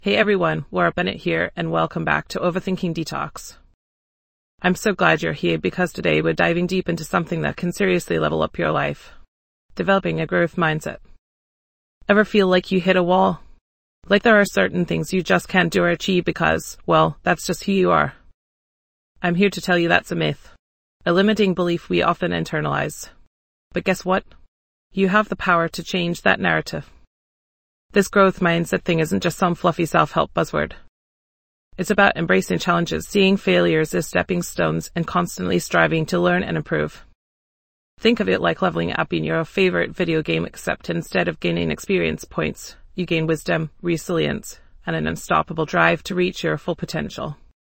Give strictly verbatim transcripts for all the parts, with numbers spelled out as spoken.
Hey everyone, Laura Bennett here, and welcome back to Overthinking Detox. I'm so glad you're here because today we're diving deep into something that can seriously level up your life. Developing a growth mindset. Ever feel like you hit a wall? Like there are certain things you just can't do or achieve because, well, that's just who you are. I'm here to tell you that's a myth. A limiting belief we often internalize. But guess what? You have the power to change that narrative. This growth mindset thing isn't just some fluffy self-help buzzword. It's about embracing challenges, seeing failures as stepping stones, and constantly striving to learn and improve. Think of it like leveling up in your favorite video game, except instead of gaining experience points, you gain wisdom, resilience, and an unstoppable drive to reach your full potential.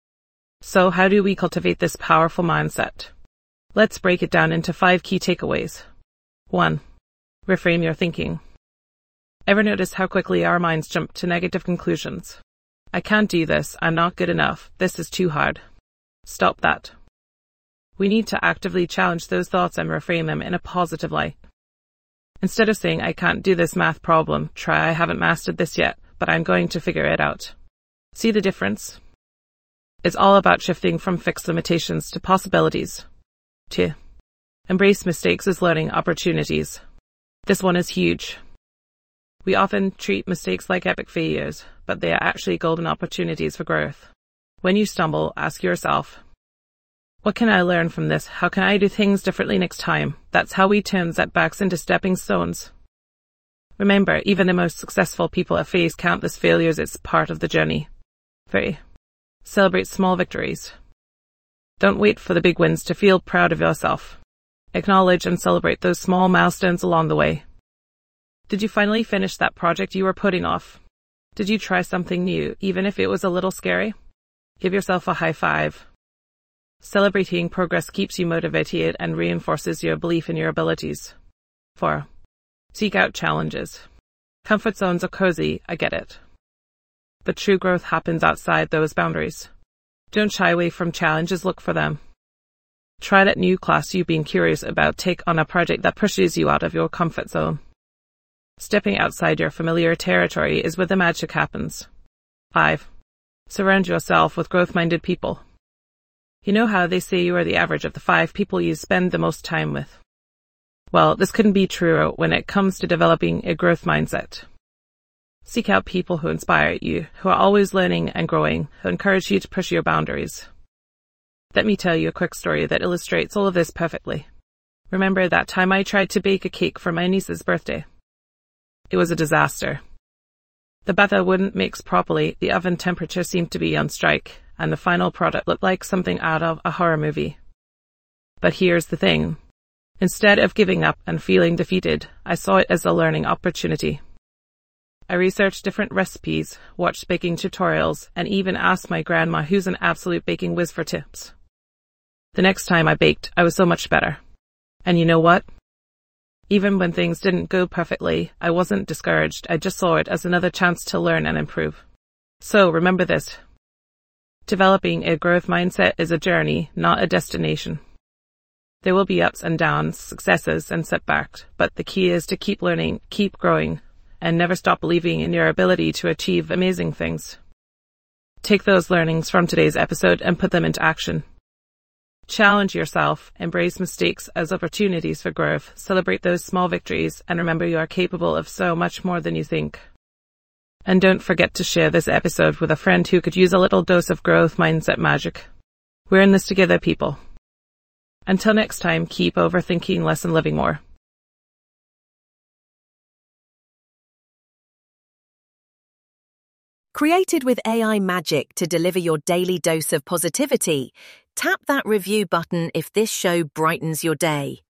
So how do we cultivate this powerful mindset? Let's break it down into five key takeaways. one. Reframe your thinking. Ever notice how quickly our minds jump to negative conclusions? I can't do this, I'm not good enough, this is too hard. Stop that. We need to actively challenge those thoughts and reframe them in a positive light. Instead of saying, I can't do this math problem, try I haven't mastered this yet, but I'm going to figure it out. See the difference? It's all about shifting from fixed limitations to possibilities. two. Embrace mistakes as learning opportunities. This one is huge. We often treat mistakes like epic failures, but they are actually golden opportunities for growth. When you stumble, ask yourself, what can I learn from this? How can I do things differently next time? That's how we turn setbacks into stepping stones. Remember, even the most successful people have faced countless failures. It's part of the journey. three. Celebrate small victories. Don't wait for the big wins to feel proud of yourself. Acknowledge and celebrate those small milestones along the way. Did you finally finish that project you were putting off? Did you try something new, even if it was a little scary? Give yourself a high five. Celebrating progress keeps you motivated and reinforces your belief in your abilities. four. Seek out challenges. Comfort zones are cozy, I get it. But true growth happens outside those boundaries. Don't shy away from challenges, look for them. Try that new class you've been curious about, take on a project that pushes you out of your comfort zone. Stepping outside your familiar territory is where the magic happens. five. Surround yourself with growth-minded people. You know how they say you are the average of the five people you spend the most time with? Well, this couldn't be truer when it comes to developing a growth mindset. Seek out people who inspire you, who are always learning and growing, who encourage you to push your boundaries. Let me tell you a quick story that illustrates all of this perfectly. Remember that time I tried to bake a cake for my niece's birthday? It was a disaster. The batter wouldn't mix properly, the oven temperature seemed to be on strike, and the final product looked like something out of a horror movie. But here's the thing. Instead of giving up and feeling defeated, I saw it as a learning opportunity. I researched different recipes, watched baking tutorials, and even asked my grandma, who's an absolute baking whiz, for tips. The next time I baked, I was so much better. And you know what? Even when things didn't go perfectly, I wasn't discouraged. I just saw it as another chance to learn and improve. So remember this. Developing a growth mindset is a journey, not a destination. There will be ups and downs, successes and setbacks, but the key is to keep learning, keep growing, and never stop believing in your ability to achieve amazing things. Take those learnings from today's episode and put them into action. Challenge yourself, embrace mistakes as opportunities for growth, celebrate those small victories, and remember you are capable of so much more than you think. And don't forget to share this episode with a friend who could use a little dose of growth mindset magic. We're in this together, people. Until next time, keep overthinking less and living more. Created with A I magic to deliver your daily dose of positivity, tap that review button if this show brightens your day.